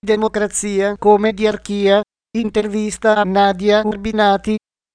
Democrazia come diarchia. Intervista a Nadia Urbinati.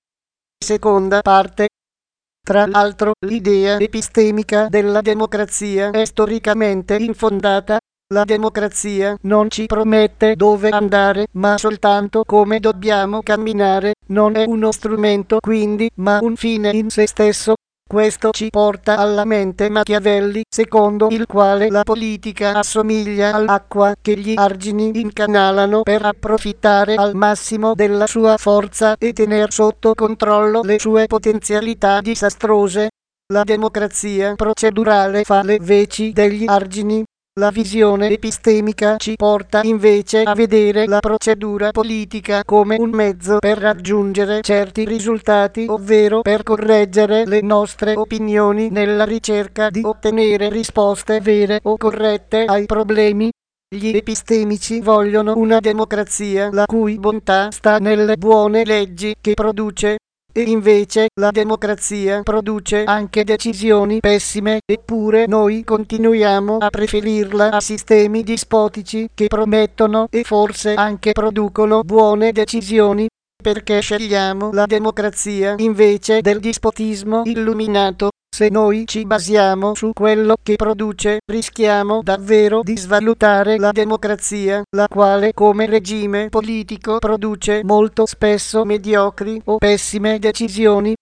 Seconda parte. Tra l'altro, l'idea epistemica della democrazia è storicamente infondata. La democrazia non ci promette dove andare, ma soltanto come dobbiamo camminare. Non è uno strumento quindi, ma un fine in se stesso. Questo ci porta alla mente Machiavelli, secondo il quale la politica assomiglia all'acqua che gli argini incanalano per approfittare al massimo della sua forza e tener sotto controllo le sue potenzialità disastrose. La democrazia procedurale fa le veci degli argini. La visione epistemica ci porta invece a vedere la procedura politica come un mezzo per raggiungere certi risultati, ovvero per correggere le nostre opinioni nella ricerca di ottenere risposte vere o corrette ai problemi. Gli epistemici vogliono una democrazia la cui bontà sta nelle buone leggi che produce. E invece la democrazia produce anche decisioni pessime, eppure noi continuiamo a preferirla a sistemi dispotici che promettono e forse anche producono buone decisioni. Perché scegliamo la democrazia invece del dispotismo illuminato? Se noi ci basiamo su quello che produce, rischiamo davvero di svalutare la democrazia, la quale come regime politico produce molto spesso mediocri o pessime decisioni.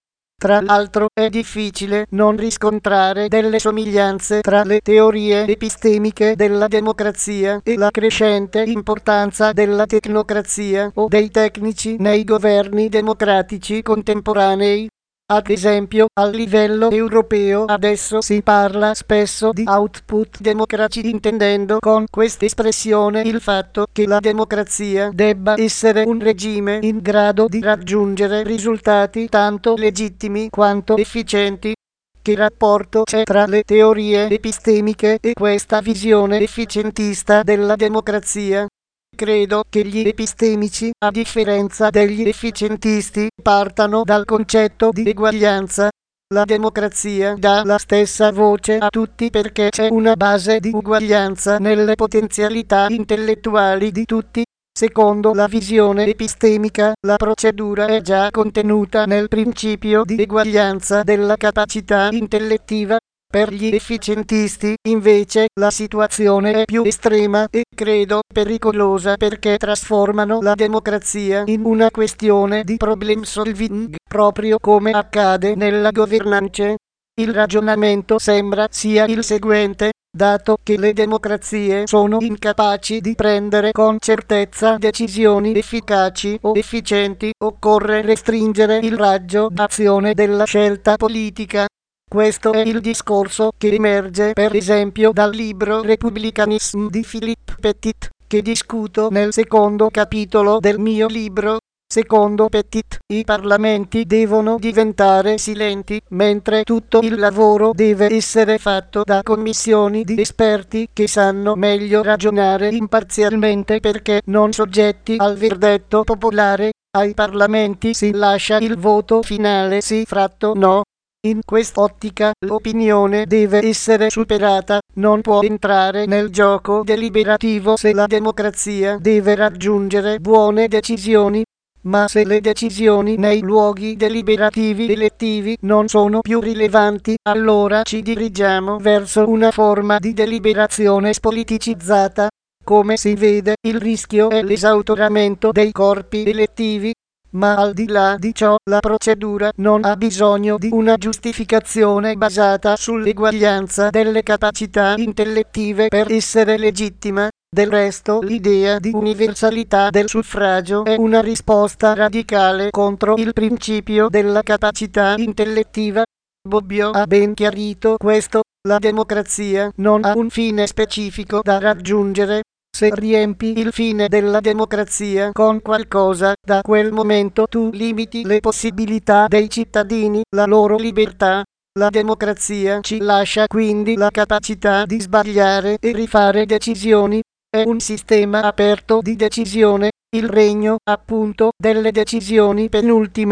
Tra l'altro è difficile non riscontrare delle somiglianze tra le teorie epistemiche della democrazia e la crescente importanza della tecnocrazia o dei tecnici nei governi democratici contemporanei. Ad esempio, a livello europeo adesso si parla spesso di output democracy, intendendo con questa espressione il fatto che la democrazia debba essere un regime in grado di raggiungere risultati tanto legittimi quanto efficienti. Che rapporto c'è tra le teorie epistemiche e questa visione efficientista della democrazia? Credo che gli epistemici, a differenza degli efficientisti, partano dal concetto di eguaglianza. La democrazia dà la stessa voce a tutti perché c'è una base di uguaglianza nelle potenzialità intellettuali di tutti. Secondo la visione epistemica, la procedura è già contenuta nel principio di eguaglianza della capacità intellettiva. Per gli efficientisti, invece, la situazione è più estrema e, credo, pericolosa perché trasformano la democrazia in una questione di problem solving, proprio come accade nella governance. Il ragionamento sembra sia il seguente: dato che le democrazie sono incapaci di prendere con certezza decisioni efficaci o efficienti, occorre restringere il raggio d'azione della scelta politica. Questo è il discorso che emerge per esempio dal libro Republicanism di Philip Pettit, che discuto nel secondo capitolo del mio libro. Secondo Pettit, i parlamenti devono diventare silenti, mentre tutto il lavoro deve essere fatto da commissioni di esperti che sanno meglio ragionare imparzialmente perché non soggetti al verdetto popolare. Ai parlamenti si lascia il voto finale sì fratto no. In quest'ottica l'opinione deve essere superata, non può entrare nel gioco deliberativo se la democrazia deve raggiungere buone decisioni. Ma se le decisioni nei luoghi deliberativi elettivi non sono più rilevanti, allora ci dirigiamo verso una forma di deliberazione spoliticizzata. Come si vede, il rischio è l'esautoramento dei corpi elettivi. Ma al di là di ciò, la procedura non ha bisogno di una giustificazione basata sull'eguaglianza delle capacità intellettive per essere legittima. Del resto, l'idea di universalità del suffragio è una risposta radicale contro il principio della capacità intellettiva. Bobbio ha ben chiarito questo: la democrazia non ha un fine specifico da raggiungere. Se riempi il fine della democrazia con qualcosa, da quel momento tu limiti le possibilità dei cittadini, la loro libertà. La democrazia ci lascia quindi la capacità di sbagliare e rifare decisioni. È un sistema aperto di decisione, il regno, appunto, delle decisioni penultime.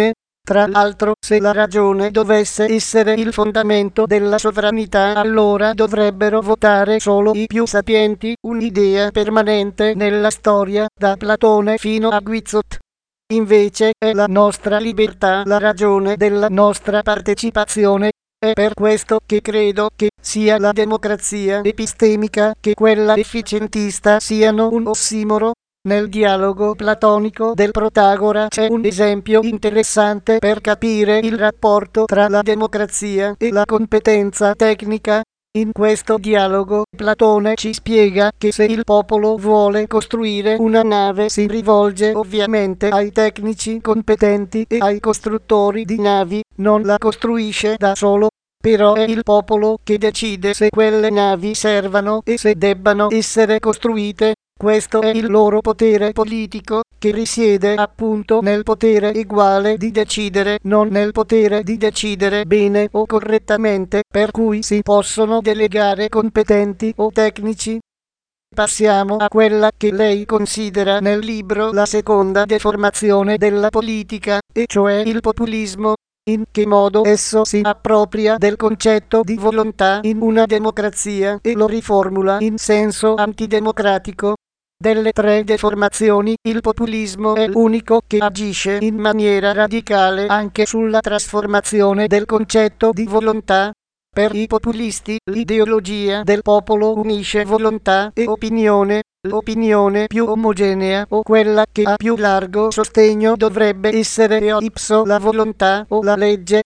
Tra l'altro, se la ragione dovesse essere il fondamento della sovranità, allora dovrebbero votare solo i più sapienti, un'idea permanente nella storia, da Platone fino a Guizot. Invece è la nostra libertà la ragione della nostra partecipazione. È per questo che credo che sia la democrazia epistemica che quella efficientista siano un ossimoro. Nel dialogo platonico del Protagora c'è un esempio interessante per capire il rapporto tra la democrazia e la competenza tecnica. In questo dialogo Platone ci spiega che se il popolo vuole costruire una nave si rivolge ovviamente ai tecnici competenti e ai costruttori di navi, non la costruisce da solo. Però è il popolo che decide se quelle navi servano e se debbano essere costruite. Questo è il loro potere politico, che risiede appunto nel potere eguale di decidere, non nel potere di decidere bene o correttamente, per cui si possono delegare competenti o tecnici. Passiamo a quella che lei considera nel libro la seconda deformazione della politica, e cioè il populismo. In che modo esso si appropria del concetto di volontà in una democrazia e lo riformula in senso antidemocratico. Delle tre deformazioni, il populismo è l'unico che agisce in maniera radicale anche sulla trasformazione del concetto di volontà. Per i populisti, l'ideologia del popolo unisce volontà e opinione. L'opinione più omogenea o quella che ha più largo sostegno dovrebbe essere eo ipso la volontà o la legge,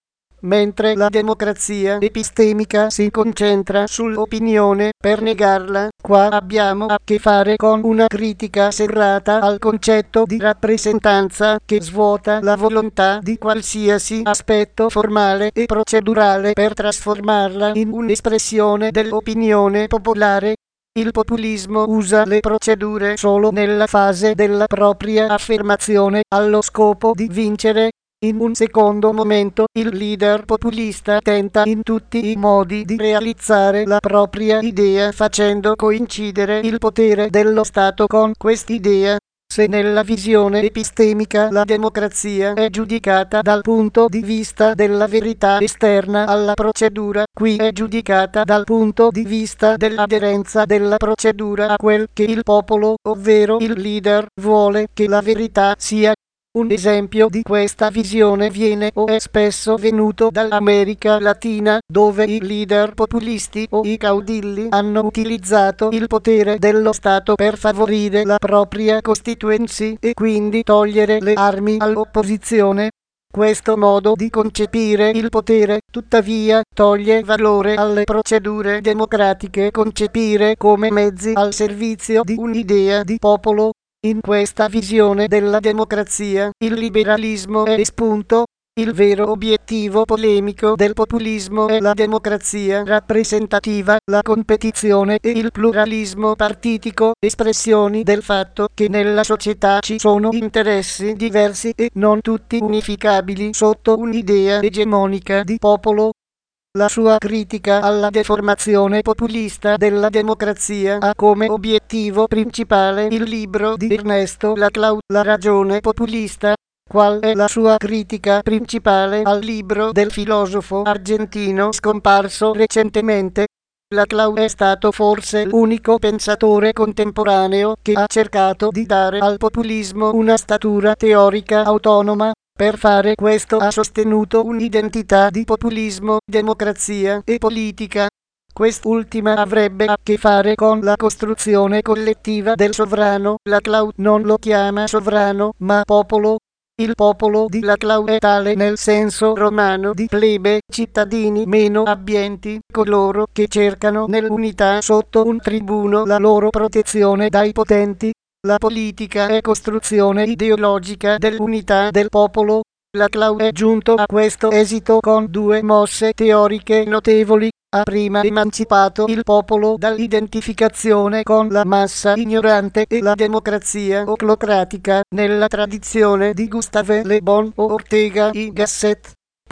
mentre la democrazia epistemica si concentra sull'opinione per negarla. Qua abbiamo a che fare con una critica serrata al concetto di rappresentanza che svuota la volontà di qualsiasi aspetto formale e procedurale per trasformarla in un'espressione dell'opinione popolare. Il populismo usa le procedure solo nella fase della propria affermazione allo scopo di vincere. In un secondo momento il leader populista tenta in tutti i modi di realizzare la propria idea facendo coincidere il potere dello Stato con quest'idea. Se nella visione epistemica la democrazia è giudicata dal punto di vista della verità esterna alla procedura, qui è giudicata dal punto di vista dell'aderenza della procedura a quel che il popolo, ovvero il leader, vuole che la verità sia. Un esempio di questa visione viene o è spesso venuto dall'America Latina, dove i leader populisti o i caudilli hanno utilizzato il potere dello Stato per favorire la propria constituency e quindi togliere le armi all'opposizione. Questo modo di concepire il potere, tuttavia, toglie valore alle procedure democratiche concepire come mezzi al servizio di un'idea di popolo. In questa visione della democrazia, il liberalismo è espunto. Il vero obiettivo polemico del populismo è la democrazia rappresentativa, la competizione e il pluralismo partitico, espressioni del fatto che nella società ci sono interessi diversi e non tutti unificabili sotto un'idea egemonica di popolo. La sua critica alla deformazione populista della democrazia ha come obiettivo principale il libro di Ernesto Laclau, La ragione populista. Qual è la sua critica principale al libro del filosofo argentino scomparso recentemente? Laclau è stato forse l'unico pensatore contemporaneo che ha cercato di dare al populismo una statura teorica autonoma. Per fare questo ha sostenuto un'identità di populismo, democrazia e politica. Quest'ultima avrebbe a che fare con la costruzione collettiva del sovrano. Laclau non lo chiama sovrano, ma popolo. Il popolo di Laclau è tale nel senso romano di plebe, cittadini meno abbienti, coloro che cercano nell'unità sotto un tribuno la loro protezione dai potenti. La politica è costruzione ideologica dell'unità del popolo. Laclau è giunto a questo esito con due mosse teoriche notevoli. Ha prima emancipato il popolo dall'identificazione con la massa ignorante e la democrazia oclocratica nella tradizione di Gustave Le Bon o Ortega y Gasset.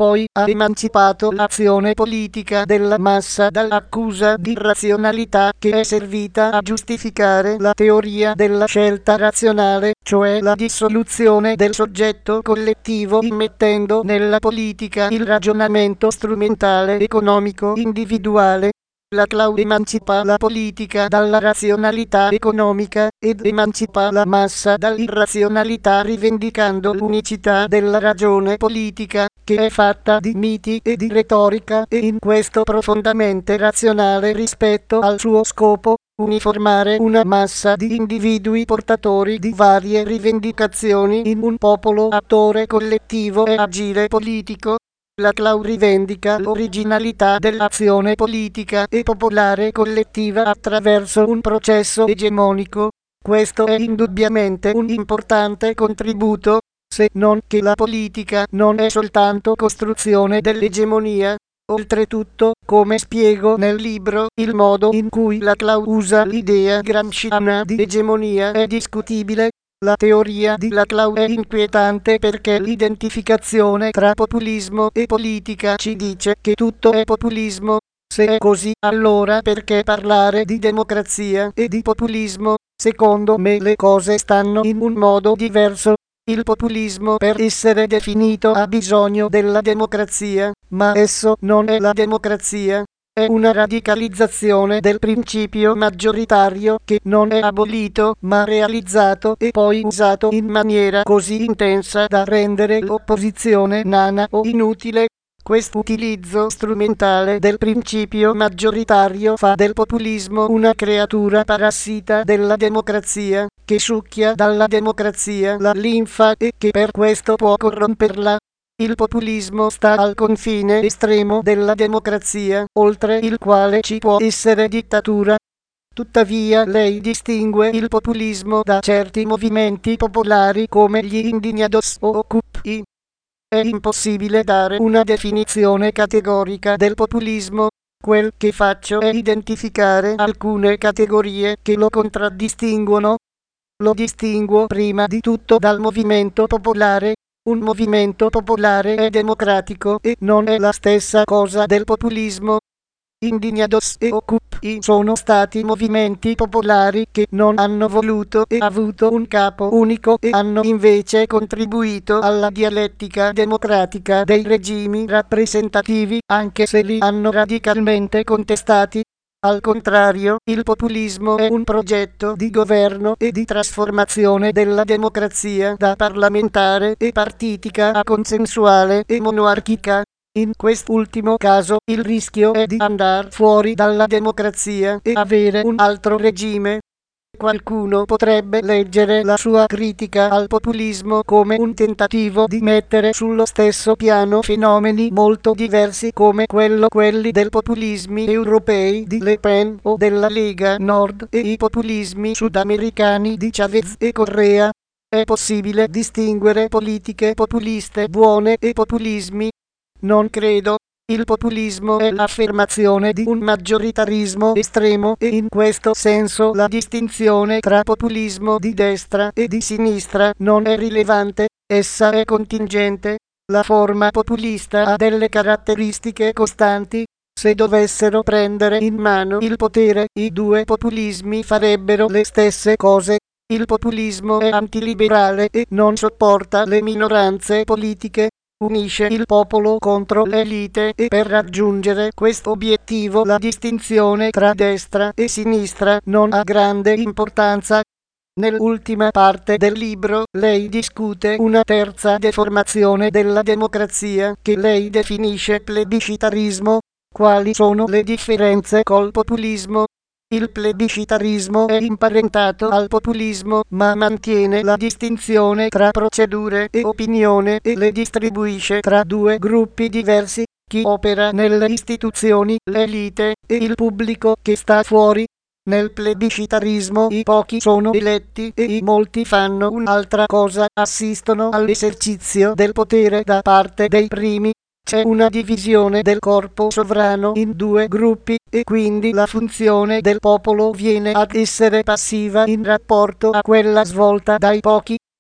poi ha emancipato l'azione politica della massa dall'accusa di irrazionalità che è servita a giustificare la teoria della scelta razionale, cioè la dissoluzione del soggetto collettivo immettendo nella politica il ragionamento strumentale economico individuale. La Clau emancipa la politica dalla razionalità economica ed emancipa la massa dall'irrazionalità rivendicando l'unicità della ragione politica, che è fatta di miti e di retorica e in questo profondamente razionale rispetto al suo scopo, uniformare una massa di individui portatori di varie rivendicazioni in un popolo attore collettivo e agile politico. La Clau rivendica l'originalità dell'azione politica e popolare collettiva attraverso un processo egemonico. Questo è indubbiamente un importante contributo, se non che la politica non è soltanto costruzione dell'egemonia. Oltretutto, come spiego nel libro, il modo in cui la Clau usa l'idea gramsciana di egemonia è discutibile. La teoria di Laclau è inquietante perché l'identificazione tra populismo e politica ci dice che tutto è populismo. Se è così, allora perché parlare di democrazia e di populismo? Secondo me le cose stanno in un modo diverso. Il populismo per essere definito ha bisogno della democrazia, ma esso non è la democrazia. È una radicalizzazione del principio maggioritario che non è abolito ma realizzato e poi usato in maniera così intensa da rendere l'opposizione nana o inutile. Quest'utilizzo strumentale del principio maggioritario fa del populismo una creatura parassita della democrazia, che succhia dalla democrazia la linfa e che per questo può corromperla. Il populismo sta al confine estremo della democrazia, oltre il quale ci può essere dittatura. Tuttavia lei distingue il populismo da certi movimenti popolari come gli indignados o Occupy. È impossibile dare una definizione categorica del populismo. Quel che faccio è identificare alcune categorie che lo contraddistinguono. Lo distinguo prima di tutto dal movimento popolare. Un movimento popolare è democratico e non è la stessa cosa del populismo. Indignados e Occupy sono stati movimenti popolari che non hanno voluto e avuto un capo unico e hanno invece contribuito alla dialettica democratica dei regimi rappresentativi, anche se li hanno radicalmente contestati. Al contrario, il populismo è un progetto di governo e di trasformazione della democrazia da parlamentare e partitica a consensuale e monarchica. In quest'ultimo caso il rischio è di andare fuori dalla democrazia e avere un altro regime. Qualcuno potrebbe leggere la sua critica al populismo come un tentativo di mettere sullo stesso piano fenomeni molto diversi come quelli del populismi europei di Le Pen o della Lega Nord e i populismi sudamericani di Chavez e Correa. È possibile distinguere politiche populiste buone e populismi? Non credo. Il populismo è l'affermazione di un maggioritarismo estremo e in questo senso la distinzione tra populismo di destra e di sinistra non è rilevante, essa è contingente. La forma populista ha delle caratteristiche costanti. Se dovessero prendere in mano il potere, i due populismi farebbero le stesse cose. Il populismo è antiliberale e non sopporta le minoranze politiche. Unisce il popolo contro l'elite e per raggiungere questo obiettivo la distinzione tra destra e sinistra non ha grande importanza. Nell'ultima parte del libro lei discute una terza deformazione della democrazia che lei definisce plebiscitarismo. Quali sono le differenze col populismo? Il plebiscitarismo è imparentato al populismo, ma mantiene la distinzione tra procedure e opinione e le distribuisce tra due gruppi diversi, chi opera nelle istituzioni, l'elite, e il pubblico che sta fuori. Nel plebiscitarismo i pochi sono eletti e i molti fanno un'altra cosa, assistono all'esercizio del potere da parte dei primi. C'è una divisione del corpo sovrano in due gruppi e quindi la funzione del popolo viene ad essere passiva in rapporto a quella svolta dai pochi.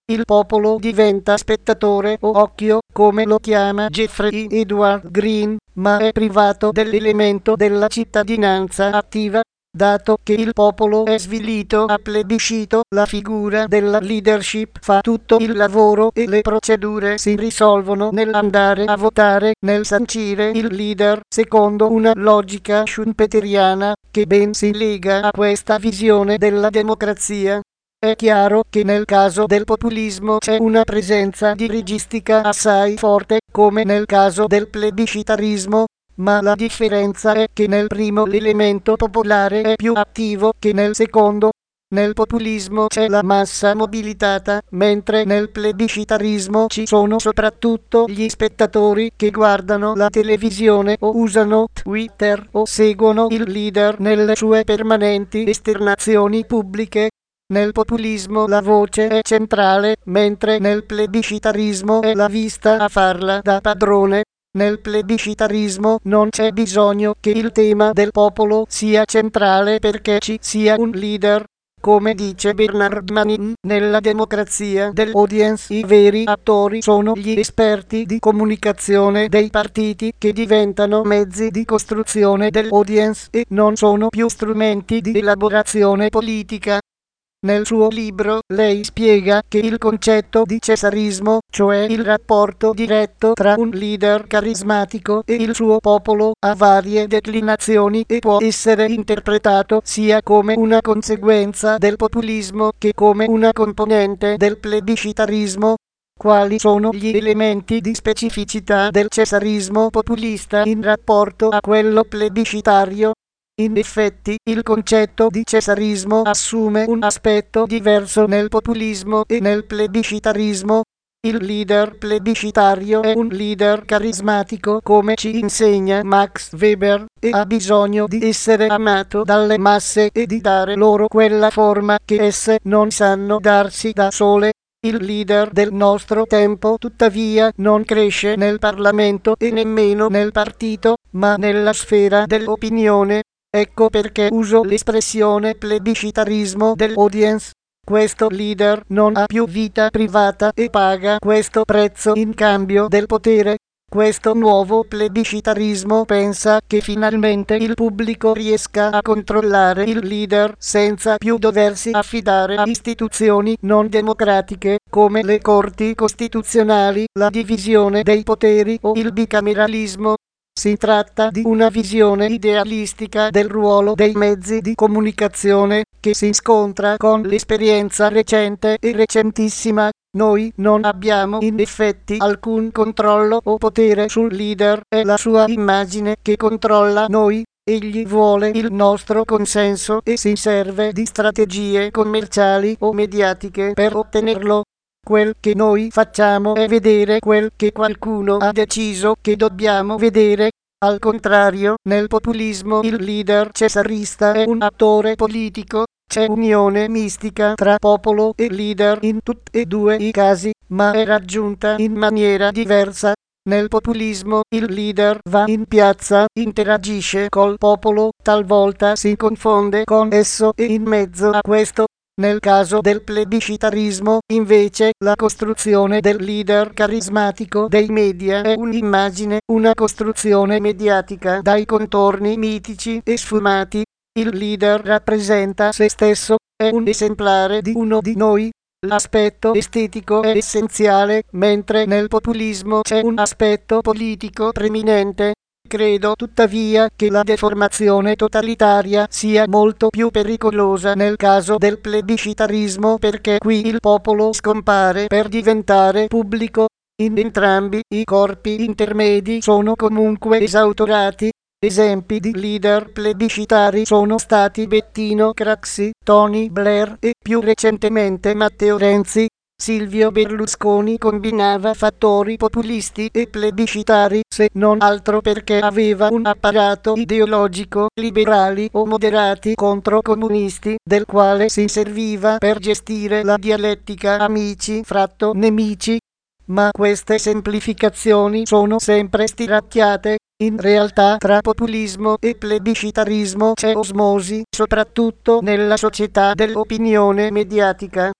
il popolo diventa spettatore o occhio, come lo chiama Jeffrey Edward Green, ma è privato dell'elemento della cittadinanza attiva. Dato che il popolo è svilito a plebiscito, la figura della leadership fa tutto il lavoro e le procedure si risolvono nell'andare a votare, nel sancire il leader, secondo una logica schumpeteriana che ben si lega a questa visione della democrazia. È chiaro che nel caso del populismo c'è una presenza dirigistica assai forte, come nel caso del plebiscitarismo, ma la differenza è che nel primo l'elemento popolare è più attivo che nel secondo. Nel populismo c'è la massa mobilitata, mentre nel plebiscitarismo ci sono soprattutto gli spettatori che guardano la televisione o usano Twitter o seguono il leader nelle sue permanenti esternazioni pubbliche. Nel populismo la voce è centrale, mentre nel plebiscitarismo è la vista a farla da padrone. Nel plebiscitarismo non c'è bisogno che il tema del popolo sia centrale perché ci sia un leader. Come dice Bernard Manin, nella democrazia dell'audience i veri attori sono gli esperti di comunicazione dei partiti che diventano mezzi di costruzione dell'audience e non sono più strumenti di elaborazione politica. Nel suo libro lei spiega che il concetto di cesarismo, cioè il rapporto diretto tra un leader carismatico e il suo popolo, ha varie declinazioni e può essere interpretato sia come una conseguenza del populismo che come una componente del plebiscitarismo. Quali sono gli elementi di specificità del cesarismo populista in rapporto a quello plebiscitario? In effetti, il concetto di cesarismo assume un aspetto diverso nel populismo e nel plebiscitarismo. Il leader plebiscitario è un leader carismatico, come ci insegna Max Weber, e ha bisogno di essere amato dalle masse e di dare loro quella forma che esse non sanno darsi da sole. Il leader del nostro tempo, tuttavia, non cresce nel Parlamento e nemmeno nel partito, ma nella sfera dell'opinione. Ecco perché uso l'espressione plebiscitarismo dell'audience. Questo leader non ha più vita privata e paga questo prezzo in cambio del potere. Questo nuovo plebiscitarismo pensa che finalmente il pubblico riesca a controllare il leader senza più doversi affidare a istituzioni non democratiche come le corti costituzionali, la divisione dei poteri o il bicameralismo. Si tratta di una visione idealistica del ruolo dei mezzi di comunicazione che si scontra con l'esperienza recente e recentissima. Noi non abbiamo in effetti alcun controllo o potere sul leader, è la sua immagine che controlla noi. Egli vuole il nostro consenso e si serve di strategie commerciali o mediatiche per ottenerlo. Quel che noi facciamo è vedere quel che qualcuno ha deciso che dobbiamo vedere. Al contrario, nel populismo il leader cesarista è un attore politico. C'è unione mistica tra popolo e leader in tutti e due i casi, ma è raggiunta in maniera diversa. Nel populismo il leader va in piazza, interagisce col popolo, talvolta si confonde con esso e in mezzo a questo. Nel caso del plebiscitarismo, invece, la costruzione del leader carismatico dei media è un'immagine, una costruzione mediatica dai contorni mitici e sfumati. Il leader rappresenta se stesso, è un esemplare di uno di noi. L'aspetto estetico è essenziale, mentre nel populismo c'è un aspetto politico preminente. Credo tuttavia che la deformazione totalitaria sia molto più pericolosa nel caso del plebiscitarismo perché qui il popolo scompare per diventare pubblico. In entrambi i corpi intermedi sono comunque esautorati. Esempi di leader plebiscitari sono stati Bettino Craxi, Tony Blair e più recentemente Matteo Renzi. Silvio Berlusconi combinava fattori populisti e plebiscitari, se non altro perché aveva un apparato ideologico, liberali o moderati contro comunisti, del quale si serviva per gestire la dialettica amici-nemici. Ma queste semplificazioni sono sempre stiracchiate. In realtà tra populismo e plebiscitarismo c'è osmosi, soprattutto nella società dell'opinione mediatica.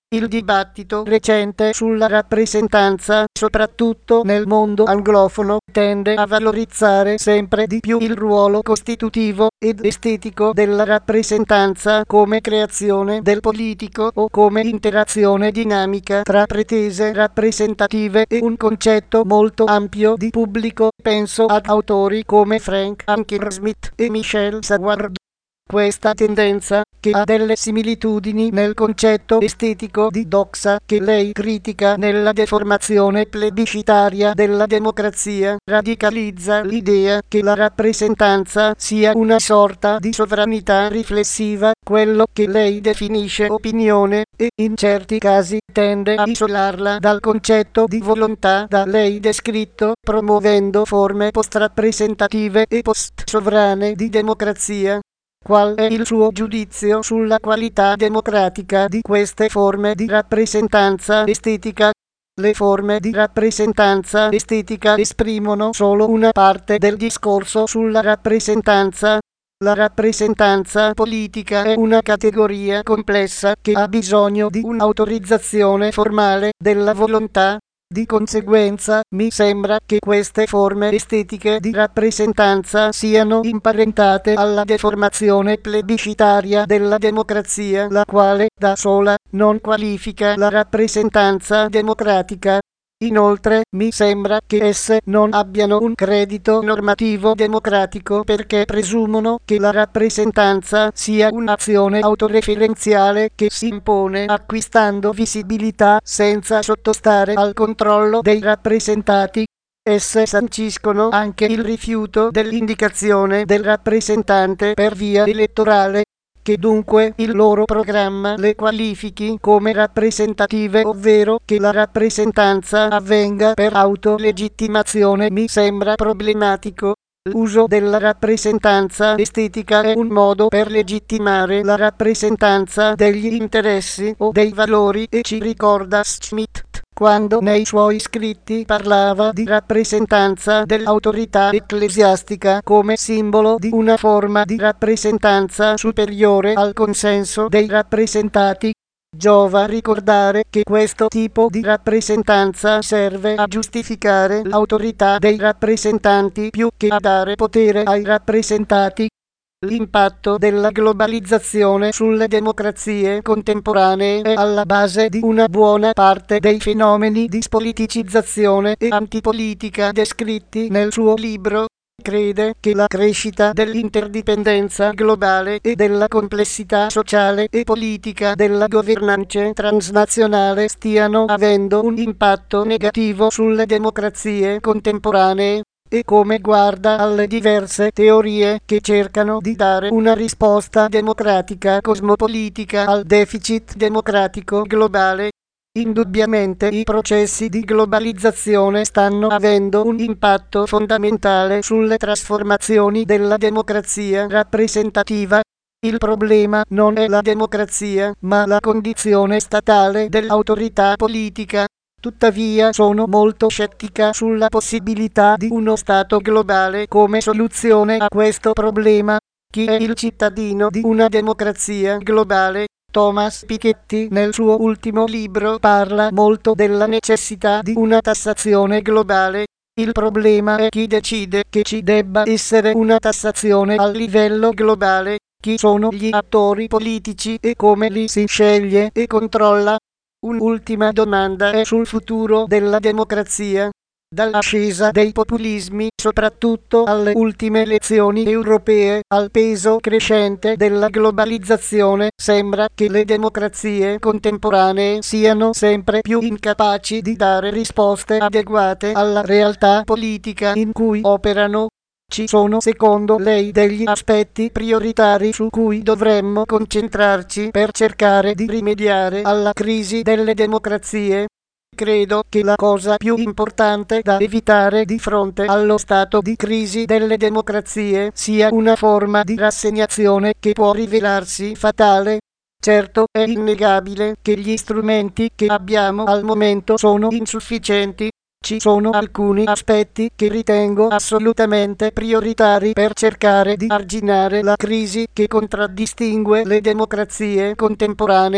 Il dibattito recente sulla rappresentanza, soprattutto nel mondo anglofono, tende a valorizzare sempre di più il ruolo costitutivo ed estetico della rappresentanza come creazione del politico o come interazione dinamica tra pretese rappresentative e un concetto molto ampio di pubblico. Penso ad autori come Frank Anker-Smith e Michel Saward. Questa tendenza, che ha delle similitudini nel concetto estetico di doxa che lei critica nella deformazione plebiscitaria della democrazia, radicalizza l'idea che la rappresentanza sia una sorta di sovranità riflessiva, quello che lei definisce opinione, e in certi casi tende a isolarla dal concetto di volontà da lei descritto, promuovendo forme post-rappresentative e post-sovrane di democrazia. Qual è il suo giudizio sulla qualità democratica di queste forme di rappresentanza estetica? Le forme di rappresentanza estetica esprimono solo una parte del discorso sulla rappresentanza. La rappresentanza politica è una categoria complessa che ha bisogno di un'autorizzazione formale della volontà. Di conseguenza, mi sembra che queste forme estetiche di rappresentanza siano imparentate alla deformazione plebiscitaria della democrazia, la quale, da sola, non qualifica la rappresentanza democratica. Inoltre, mi sembra che esse non abbiano un credito normativo democratico perché presumono che la rappresentanza sia un'azione autoreferenziale che si impone acquistando visibilità senza sottostare al controllo dei rappresentati. Esse sanciscono anche il rifiuto dell'indicazione del rappresentante per via elettorale, che dunque il loro programma le qualifichi come rappresentative, ovvero che la rappresentanza avvenga per autolegittimazione. Mi sembra problematico. L'uso della rappresentanza estetica è un modo per legittimare la rappresentanza degli interessi o dei valori e ci ricorda Schmitt quando nei suoi scritti parlava di rappresentanza dell'autorità ecclesiastica come simbolo di una forma di rappresentanza superiore al consenso dei rappresentati. Giova ricordare che questo tipo di rappresentanza serve a giustificare l'autorità dei rappresentanti più che a dare potere ai rappresentati. L'impatto della globalizzazione sulle democrazie contemporanee è alla base di una buona parte dei fenomeni di spoliticizzazione e antipolitica descritti nel suo libro. Crede che la crescita dell'interdipendenza globale e della complessità sociale e politica della governance transnazionale stiano avendo un impatto negativo sulle democrazie contemporanee, e come guarda alle diverse teorie che cercano di dare una risposta democratica cosmopolitica al deficit democratico globale. Indubbiamente i processi di globalizzazione stanno avendo un impatto fondamentale sulle trasformazioni della democrazia rappresentativa. Il problema non è la democrazia, ma la condizione statale dell'autorità politica. Tuttavia sono molto scettica sulla possibilità di uno Stato globale come soluzione a questo problema. Chi è il cittadino di una democrazia globale? Thomas Piketty nel suo ultimo libro parla molto della necessità di una tassazione globale. Il problema è chi decide che ci debba essere una tassazione a livello globale, chi sono gli attori politici e come li si sceglie e controlla. Un'ultima domanda è sul futuro della democrazia. Dall'ascesa dei populismi, soprattutto alle ultime elezioni europee, al peso crescente della globalizzazione, sembra che le democrazie contemporanee siano sempre più incapaci di dare risposte adeguate alla realtà politica in cui operano. Ci sono secondo lei degli aspetti prioritari su cui dovremmo concentrarci per cercare di rimediare alla crisi delle democrazie? Credo che la cosa più importante da evitare di fronte allo stato di crisi delle democrazie sia una forma di rassegnazione che può rivelarsi fatale. Certo, è innegabile che gli strumenti che abbiamo al momento sono insufficienti. Ci sono alcuni aspetti che ritengo assolutamente prioritari per cercare di arginare la crisi che contraddistingue le democrazie contemporanee.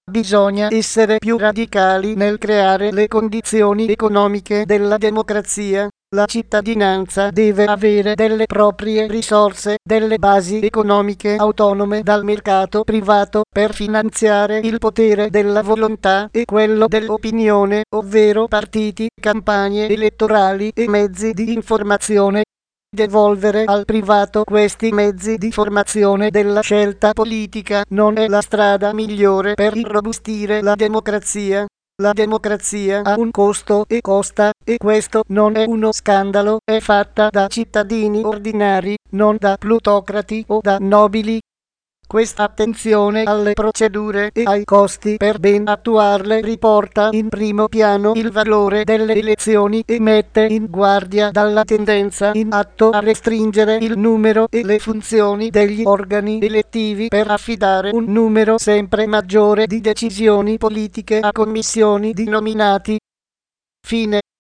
Bisogna essere più radicali nel creare le condizioni economiche della democrazia. La cittadinanza deve avere delle proprie risorse, delle basi economiche autonome dal mercato privato per finanziare il potere della volontà e quello dell'opinione, ovvero partiti, campagne elettorali e mezzi di informazione. Devolvere al privato questi mezzi di formazione della scelta politica non è la strada migliore per irrobustire la democrazia. La democrazia ha un costo e costa, e questo non è uno scandalo, è fatta da cittadini ordinari, non da plutocrati o da nobili. Questa attenzione alle procedure e ai costi per ben attuarle riporta in primo piano il valore delle elezioni e mette in guardia dalla tendenza in atto a restringere il numero e le funzioni degli organi elettivi per affidare un numero sempre maggiore di decisioni politiche a commissioni di nominati. Fine.